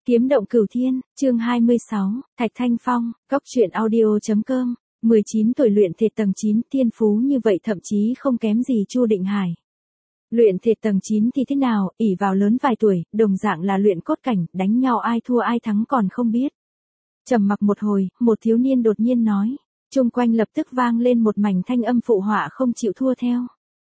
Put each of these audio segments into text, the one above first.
Kiếm động cửu thiên, chương 26, Thạch Thanh Phong, Cốc truyện audio.com, 19 tuổi luyện thể tầng 9, thiên phú như vậy thậm chí không kém gì Chu Định Hải. Luyện thể tầng 9 thì thế nào, ỷ vào lớn vài tuổi, đồng dạng là luyện cốt cảnh, đánh nhau ai thua ai thắng còn không biết. Trầm mặc một hồi, một thiếu niên đột nhiên nói, chung quanh lập tức vang lên một mảnh thanh âm phụ họa không chịu thua theo.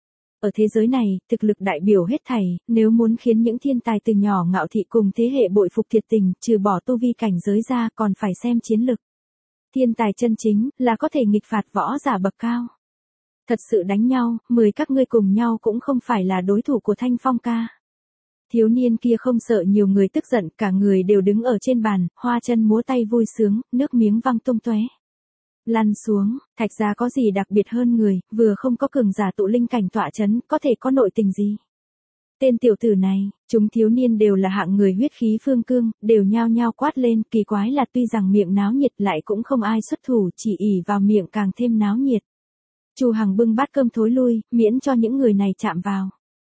Ở thế giới này, thực lực đại biểu hết thảy, nếu muốn khiến những thiên tài từ nhỏ ngạo thị cùng thế hệ bội phục thiệt tình, trừ bỏ tu vi cảnh giới ra còn phải xem chiến lực. Thiên tài chân chính, là có thể nghịch phạt võ giả bậc cao. Thật sự đánh nhau, 10 các ngươi cùng nhau cũng không phải là đối thủ của Thanh Phong ca. Thiếu niên kia không sợ nhiều người tức giận, cả người đều đứng ở trên bàn, hoa chân múa tay vui sướng, nước miếng văng tung tóe. Lăn xuống, Thạch gia có gì đặc biệt hơn người, vừa không có cường giả tụ linh cảnh tọa chấn, có thể có nội tình gì. Tên tiểu tử này, chúng thiếu niên đều là hạng người huyết khí phương cương, đều nhao nhao quát lên, kỳ quái là tuy rằng miệng náo nhiệt lại cũng không ai xuất thủ, chỉ ỷ vào miệng càng thêm náo nhiệt. Chu Hằng bưng bát cơm thối lui, miễn cho những người này chạm vào.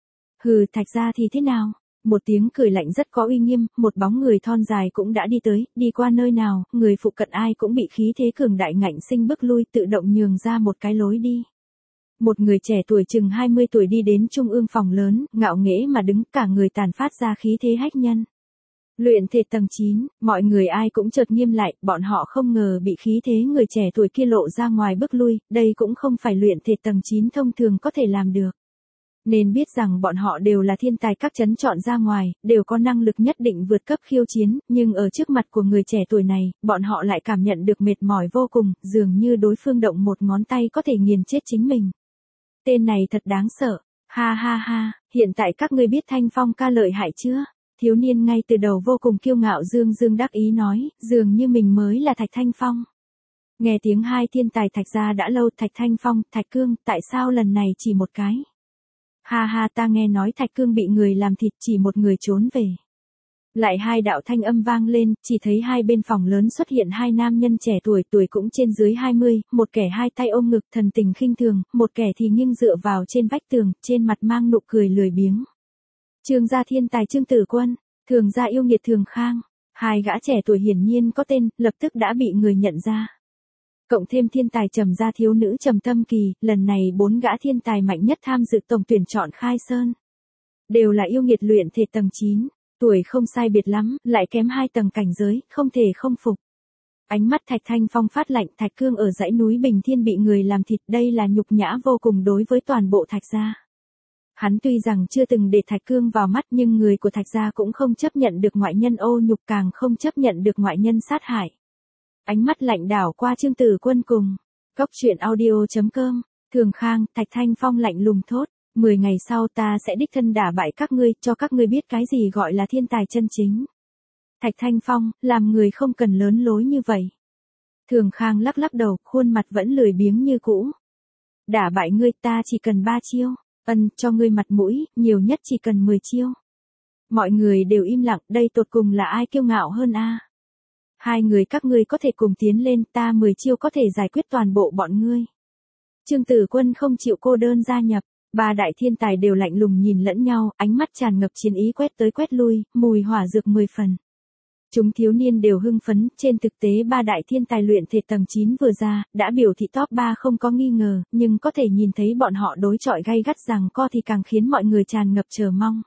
Hừ, Thạch gia thì thế nào? Một tiếng cười lạnh rất có uy nghiêm, một bóng người thon dài cũng đã đi tới, đi qua nơi nào, người phụ cận ai cũng bị khí thế cường đại ngạnh sinh bức lui, tự động nhường ra một cái lối đi. Một người trẻ tuổi chừng 20 tuổi đi đến trung ương phòng lớn, ngạo nghễ mà đứng, cả người tàn phát ra khí thế hách nhân. Luyện thể tầng 9, mọi người ai cũng chợt nghiêm lại, bọn họ không ngờ bị khí thế người trẻ tuổi kia lộ ra ngoài bức lui, đây cũng không phải luyện thể tầng 9 thông thường có thể làm được. Nên biết rằng bọn họ đều là thiên tài các trấn chọn ra ngoài, đều có năng lực nhất định vượt cấp khiêu chiến, nhưng ở trước mặt của người trẻ tuổi này, bọn họ lại cảm nhận được mệt mỏi vô cùng, dường như đối phương động một ngón tay có thể nghiền chết chính mình. Tên này thật đáng sợ, ha ha ha, hiện tại các ngươi biết Thanh Phong ca lợi hại chưa? Thiếu niên ngay từ đầu vô cùng kiêu ngạo dương dương đắc ý nói, dường như mình mới là Thạch Thanh Phong. Nghe tiếng hai thiên tài Thạch gia đã lâu, Thạch Thanh Phong, Thạch Cương, tại sao lần này chỉ một cái? Ha ha, ta nghe nói Thạch Cương bị người làm thịt, chỉ một người trốn về. Lại hai đạo thanh âm vang lên, chỉ thấy hai bên phòng lớn xuất hiện hai nam nhân trẻ tuổi, tuổi cũng trên dưới 20, một kẻ hai tay ôm ngực thần tình khinh thường, một kẻ thì nghiêng dựa vào trên vách tường, trên mặt mang nụ cười lười biếng. Trương gia thiên tài Trương Tử Quân, Thường gia yêu nghiệt Thường Khang, hai gã trẻ tuổi hiển nhiên có tên, lập tức đã bị người nhận ra. Cộng thêm thiên tài Trầm gia thiếu nữ Trầm Tâm Kỳ, lần này 4 gã thiên tài mạnh nhất tham dự tổng tuyển chọn khai sơn. Đều là yêu nghiệt luyện thể tầng 9, tuổi không sai biệt lắm, lại kém 2 tầng cảnh giới, không thể không phục. Ánh mắt Thạch Thanh Phong phát lạnh, Thạch Cương ở dãy núi Bình Thiên bị người làm thịt, đây là nhục nhã vô cùng đối với toàn bộ Thạch gia. Hắn tuy rằng chưa từng để Thạch Cương vào mắt nhưng người của Thạch gia cũng không chấp nhận được ngoại nhân ô nhục, càng không chấp nhận được ngoại nhân sát hại. Ánh mắt lạnh đảo qua Trương Tử Quân cùng Cốc truyện audio.com, Thường Khang, Thạch Thanh Phong lạnh lùng thốt, 10 ngày sau ta sẽ đích thân đả bại các ngươi, cho các ngươi biết cái gì gọi là thiên tài chân chính. Thạch Thanh Phong, làm người không cần lớn lối như vậy. Thường Khang lắc lắc đầu, khuôn mặt vẫn lười biếng như cũ. Đả bại ngươi ta chỉ cần 3 chiêu, cho ngươi mặt mũi, nhiều nhất chỉ cần 10 chiêu. Mọi người đều im lặng, đây tột cùng là ai kiêu ngạo hơn a? Hai người các ngươi có thể cùng tiến lên, ta 10 chiêu có thể giải quyết toàn bộ bọn ngươi. Trương Tử Quân không chịu cô đơn gia nhập, ba đại thiên tài đều lạnh lùng nhìn lẫn nhau, ánh mắt tràn ngập chiến ý quét tới quét lui, mùi hỏa dược 10 phần. Chúng thiếu niên đều hưng phấn, trên thực tế ba đại thiên tài luyện thể tầng 9 vừa ra, đã biểu thị top 3 không có nghi ngờ, nhưng có thể nhìn thấy bọn họ đối chọi gay gắt rằng co thì càng khiến mọi người tràn ngập chờ mong.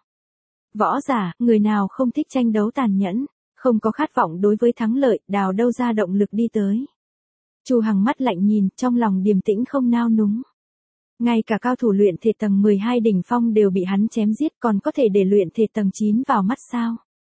Võ giả, người nào không thích tranh đấu tàn nhẫn, không có khát vọng đối với thắng lợi, đào đâu ra động lực đi tới. Chu Hằng mắt lạnh nhìn, trong lòng điềm tĩnh không nao núng. Ngay cả cao thủ luyện thể tầng 12 đỉnh phong đều bị hắn chém giết, còn có thể để luyện thể tầng 9 vào mắt sao?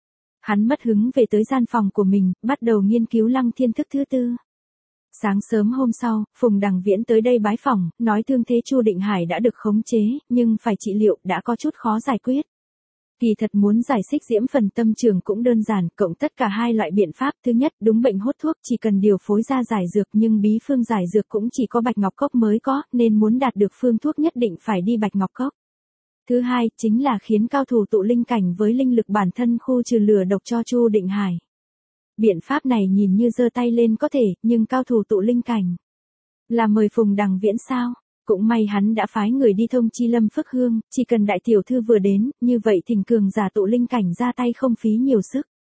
Hắn mất hứng về tới gian phòng của mình, bắt đầu nghiên cứu Lăng Thiên thức thứ 4. Sáng sớm hôm sau, Phùng Đằng Viễn tới đây bái phỏng, nói thương thế Chu Định Hải đã được khống chế, nhưng phải trị liệu đã có chút khó giải quyết. Kỳ thật muốn giải xích diễm phần tâm trường cũng đơn giản, cộng tất cả hai loại biện pháp, thứ nhất đúng bệnh hốt thuốc chỉ cần điều phối ra giải dược nhưng bí phương giải dược cũng chỉ có Bạch Ngọc Cốc mới có, nên muốn đạt được phương thuốc nhất định phải đi Bạch Ngọc Cốc. Thứ hai, chính là khiến cao thủ tụ linh cảnh với linh lực bản thân khu trừ lửa độc cho Chu Định Hải. Biện pháp này nhìn như giơ tay lên có thể, nhưng cao thủ tụ linh cảnh là mời Phùng Đằng Viễn sao? Cũng may hắn đã phái người đi thông chi Lâm Phước Hương, chỉ cần đại tiểu thư vừa đến, như vậy thỉnh cường giả tụ linh cảnh ra tay không phí nhiều sức.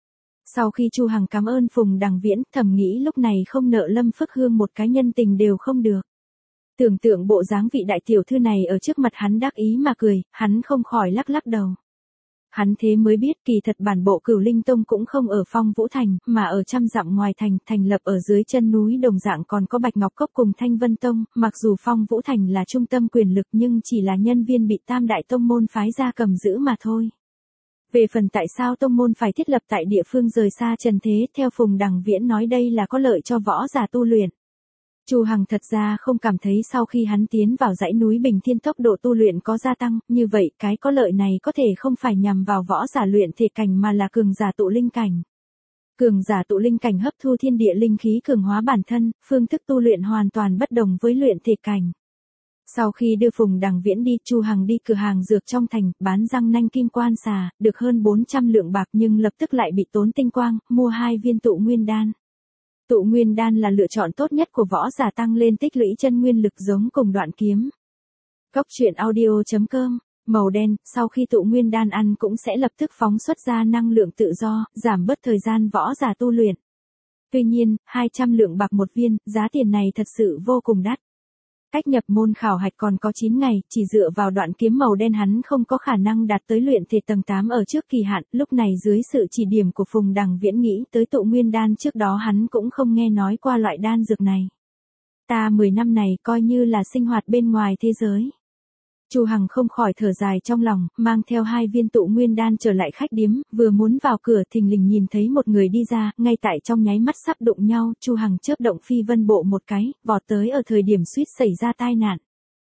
Sau khi Chu Hằng cảm ơn Phùng Đằng Viễn, thầm nghĩ lúc này không nợ Lâm Phước Hương một cái nhân tình đều không được. Tưởng tượng bộ dáng vị đại tiểu thư này ở trước mặt hắn đắc ý mà cười, hắn không khỏi lắc lắc đầu. Hắn thế mới biết kỳ thật bản bộ Cửu Linh Tông cũng không ở Phong Vũ Thành, mà ở trăm dặm ngoài thành, thành lập ở dưới chân núi đồng dạng còn có Bạch Ngọc Cốc cùng Thanh Vân Tông, mặc dù Phong Vũ Thành là trung tâm quyền lực nhưng chỉ là nhân viên bị tam đại tông môn phái ra cầm giữ mà thôi. Về phần tại sao tông môn phải thiết lập tại địa phương rời xa trần thế, theo Phùng Đằng Viễn nói đây là có lợi cho võ giả tu luyện. Chu Hằng thật ra không cảm thấy sau khi hắn tiến vào dãy núi Bình Thiên tốc độ tu luyện có gia tăng, như vậy cái có lợi này có thể không phải nhằm vào võ giả luyện thể cảnh mà là cường giả tụ linh cảnh. Cường giả tụ linh cảnh hấp thu thiên địa linh khí cường hóa bản thân, phương thức tu luyện hoàn toàn bất đồng với luyện thể cảnh. Sau khi đưa Phùng Đằng Viễn đi, Chu Hằng đi cửa hàng dược trong thành, bán răng nanh kim quan xà, được hơn 400 lượng bạc nhưng lập tức lại bị tốn tinh quang, mua 2 viên tụ nguyên đan. Tụ nguyên đan là lựa chọn tốt nhất của võ giả tăng lên tích lũy chân nguyên lực giống cùng đoạn kiếm. Cốc truyện audio.com, màu đen, sau khi tụ nguyên đan ăn cũng sẽ lập tức phóng xuất ra năng lượng tự do, giảm bớt thời gian võ giả tu luyện. Tuy nhiên, 200 lượng bạc một viên, giá tiền này thật sự vô cùng đắt. Cách nhập môn khảo hạch còn có 9 ngày, chỉ dựa vào đoạn kiếm màu đen hắn không có khả năng đạt tới luyện thể tầng 8 ở trước kỳ hạn, lúc này dưới sự chỉ điểm của Phùng Đằng Viễn nghĩ tới tụ nguyên đan trước đó hắn cũng không nghe nói qua loại đan dược này. Ta 10 năm này coi như là sinh hoạt bên ngoài thế giới. Chu Hằng không khỏi thở dài trong lòng, mang theo 2 viên tụ nguyên đan trở lại khách điếm, vừa muốn vào cửa thình lình nhìn thấy một người đi ra, ngay tại trong nháy mắt sắp đụng nhau, Chu Hằng chớp động phi vân bộ một cái, vọt tới ở thời điểm suýt xảy ra tai nạn.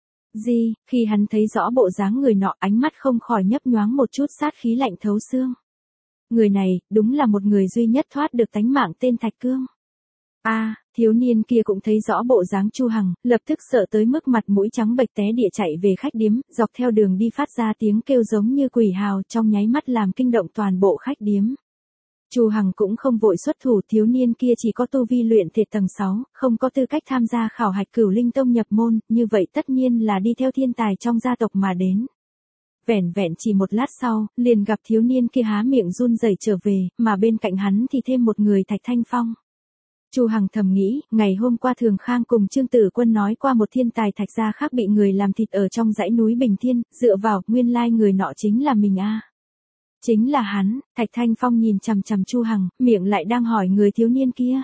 Khi hắn thấy rõ bộ dáng người nọ, ánh mắt không khỏi nhấp nhoáng một chút sát khí lạnh thấu xương. Người này, đúng là một người duy nhất thoát được tánh mạng tên Thạch Cương. Thiếu niên kia cũng thấy rõ bộ dáng Chu Hằng, lập tức sợ tới mức mặt mũi trắng bệch té địa chạy về khách điếm, dọc theo đường đi phát ra tiếng kêu giống như quỷ hào, trong nháy mắt làm kinh động toàn bộ khách điếm. Chu Hằng cũng không vội xuất thủ, thiếu niên kia chỉ có tu vi luyện thể tầng 6, không có tư cách tham gia khảo hạch Cửu Linh Tông nhập môn, như vậy tất nhiên là đi theo thiên tài trong gia tộc mà đến. Vẻn vẹn chỉ một lát sau, liền gặp thiếu niên kia há miệng run rẩy trở về, mà bên cạnh hắn thì thêm một người Thạch Thanh Phong. Chu Hằng thầm nghĩ, ngày hôm qua Thường Khang cùng Trương Tử Quân nói qua một thiên tài Thạch gia khác bị người làm thịt ở trong dãy núi Bình Thiên, dựa vào, nguyên lai người nọ chính là mình a. Chính là hắn. Thạch Thanh Phong nhìn chằm chằm Chu Hằng, miệng lại đang hỏi người thiếu niên kia.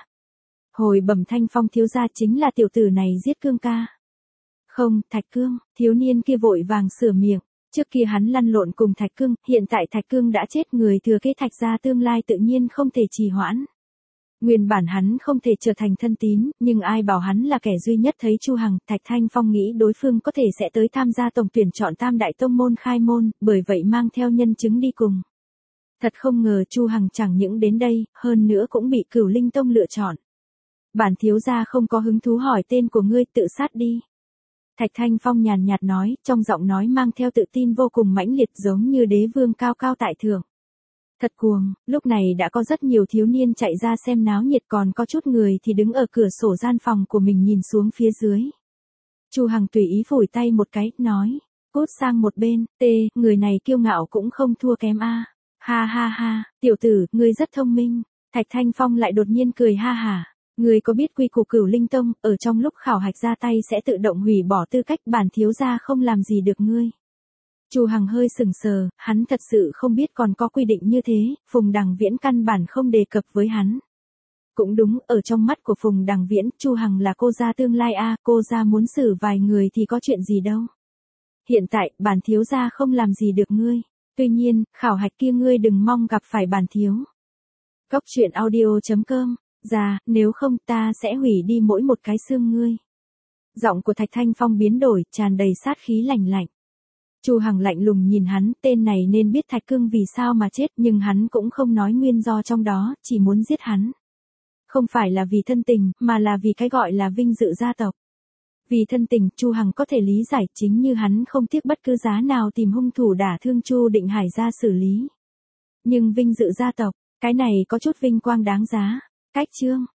Hồi bẩm Thanh Phong thiếu gia, chính là tiểu tử này giết Cương ca. Không, Thạch Cương. Thiếu niên kia vội vàng sửa miệng. Trước kia hắn lăn lộn cùng Thạch Cương, hiện tại Thạch Cương đã chết, người thừa kế Thạch gia tương lai tự nhiên không thể trì hoãn. Nguyên bản hắn không thể trở thành thân tín, nhưng ai bảo hắn là kẻ duy nhất thấy Chu Hằng. Thạch Thanh Phong nghĩ đối phương có thể sẽ tới tham gia tổng tuyển chọn tam đại tông môn khai môn, bởi vậy mang theo nhân chứng đi cùng. Thật không ngờ Chu Hằng chẳng những đến đây, hơn nữa cũng bị Cửu Linh Tông lựa chọn. Bản thiếu gia không có hứng thú hỏi tên của ngươi, tự sát đi. Thạch Thanh Phong nhàn nhạt nói, trong giọng nói mang theo tự tin vô cùng mãnh liệt, giống như đế vương cao cao tại thượng. Thật cuồng. Lúc này đã có rất nhiều thiếu niên chạy ra xem náo nhiệt, còn có chút người thì đứng ở cửa sổ gian phòng của mình nhìn xuống phía dưới. Chu Hằng tùy ý phủi tay một cái, nói, cút sang một bên, người này kiêu ngạo cũng không thua kém a. Ha ha ha, tiểu tử, ngươi rất thông minh. Thạch Thanh Phong lại đột nhiên cười ha hả. Ngươi có biết quy củ Cửu Linh Tông, ở trong lúc khảo hạch ra tay sẽ tự động hủy bỏ tư cách, bản thiếu gia không làm gì được ngươi. Chu Hằng hơi sừng sờ, hắn thật sự không biết còn có quy định như thế, Phùng Đằng Viễn căn bản không đề cập với hắn. Cũng đúng, ở trong mắt của Phùng Đằng Viễn, Chu Hằng là cô gia tương lai a, cô gia muốn xử vài người thì có chuyện gì đâu. Hiện tại, bản thiếu gia không làm gì được ngươi. Tuy nhiên, khảo hạch kia ngươi đừng mong gặp phải bản thiếu. Cốc truyện audio.com, nếu không ta sẽ hủy đi mỗi một cái xương ngươi. Giọng của Thạch Thanh Phong biến đổi, tràn đầy sát khí lạnh lạnh. Chu Hằng lạnh lùng nhìn hắn, tên này nên biết Thạch Cương vì sao mà chết, nhưng hắn cũng không nói nguyên do trong đó, chỉ muốn giết hắn. Không phải là vì thân tình, mà là vì cái gọi là vinh dự gia tộc. Vì thân tình, Chu Hằng có thể lý giải, chính như hắn không tiếc bất cứ giá nào tìm hung thủ đả thương Chu Định Hải ra xử lý. Nhưng vinh dự gia tộc, cái này có chút vinh quang đáng giá. Cách chương